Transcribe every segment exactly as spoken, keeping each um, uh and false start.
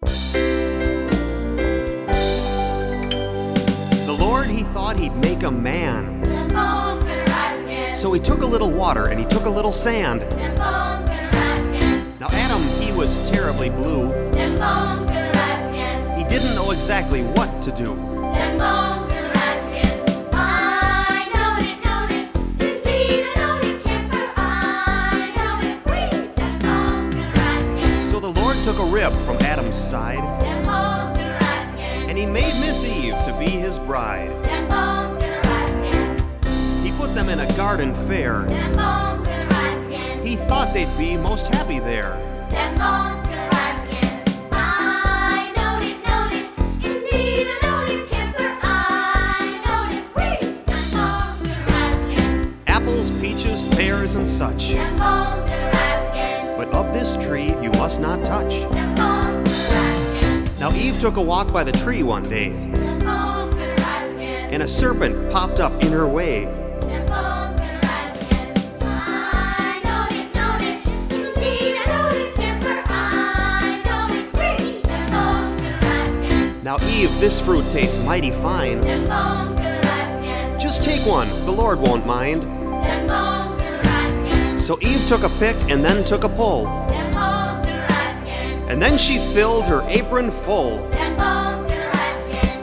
The Lord, he thought he'd make a man. Them bones gonna rise again. So he took a little water and he took a little sand. Them bones gonna rise again. Now Adam, he was terribly blue. Them bones gonna rise again. He didn't know exactly what to do. Them bones gonna rise again. I knowed it, knowed it. Indeed, I knowed it, Kipper. I knowed it. Whee! Them bones gonna rise again. So the Lord took a rib from Adam's side, Them bones gonna rise again. and he made Miss Eve to be his bride. Them bones gonna rise again. He put them in a garden fair. Them bones gonna rise again. He thought they'd be most happy there. Them bones gonna rise again. I knowed it, knowed it. Indeed, I knowed it, Kipper. I knowed it. Whee! Them bones gonna rise again. Apples, peaches, pears, and such. Them bones gonna rise again. But of this tree you must not touch. Them bones gonna rise again. Now Eve took a walk by the tree one day, Them bones gonna rise again. and a serpent popped up in her way. Them bones gonna rise again. I knowed it, knowed it. Indeed, I knowed it, Kipper. I knowed it. Whee! Them bones gonna rise again. Now Eve, this fruit tastes mighty fine. Them bones gonna rise again. Just take one, the Lord won't mind. Them bones gonna rise again. So Eve took a pick and then took a pull, Them bones gonna rise again. and then she filled her apron full. Them bones gonna rise again.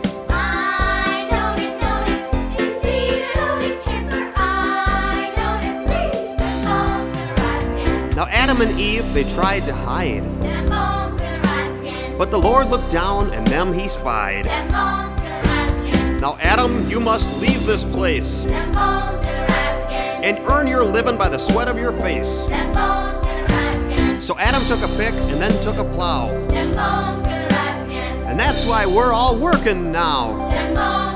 I knowed it, knowed it. Indeed, I knowed it, Kipper. I knowed it. Whee! Them bones gonna rise again. Now Adam and Eve, they tried to hide, Them bones gonna rise again. but the Lord looked down and them he spied. Them bones gonna rise again. Now Adam, you must leave this place Them bones gonna rise again. and earn your living by the sweat of your face. Them bones gonna rise again. So Adam took a pick and then took a plow, Them bones gonna rise again. and that's why we're all working now. Them bones